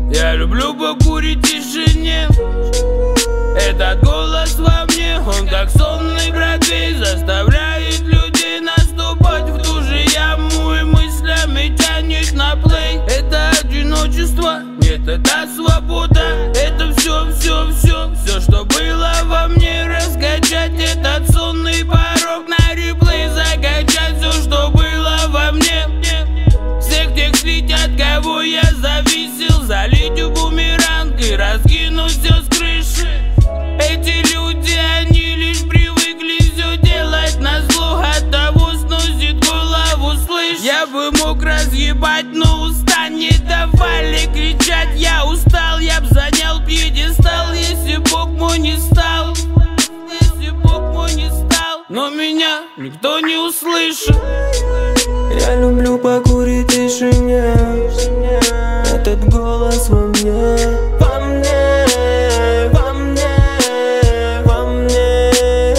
Я люблю покурить в тишине. Этот голос во мне, он как сонный Бродвей, заставляет людей наступать в ту же яму и мыслями тянет на плей. Это одиночество, нет, это свобода. Это все, что было во мне. Раскачать этот сонный порог на реплей, закачать все, что было во мне. Всех тех слить, от кого я зависел, залить в бумеранг и раскинуть все с крыши. Эти люди, они лишь привыкли все делать назло, от того сносит голову, слышь. Я бы мог разъебать, но уста не давали кричать. Я устал, я б занял пьедестал, если Бог мой не стал, если Бог мой не стал. Но меня никто не услышит. Я люблю покурить в тишине. Этот голос во мне, во мне, во мне, во мне.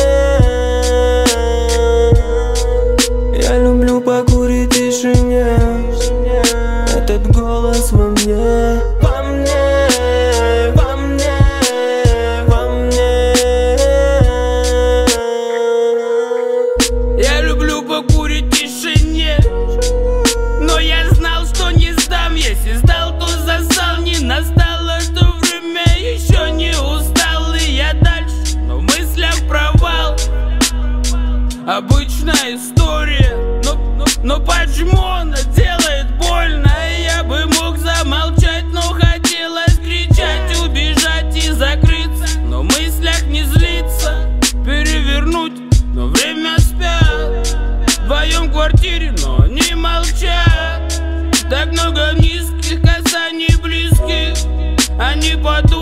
Я люблю покурить в тишине. Этот голос во мне, во мне, во мне, во мне. Я люблю покурить в тишине, но я знал, что не сдам. Если сдал, то засал. Не настало то время, еще не устал. И я дальше, но в мыслях провал. Обычная история, но почему она делает больно? Я бы мог замолчать, но хотелось кричать, убежать и закрыться, но в мыслях не злиться, перевернуть, но время спят. Вдвоем в квартире, но не молчат. Так много низких касаний близких, они подумают.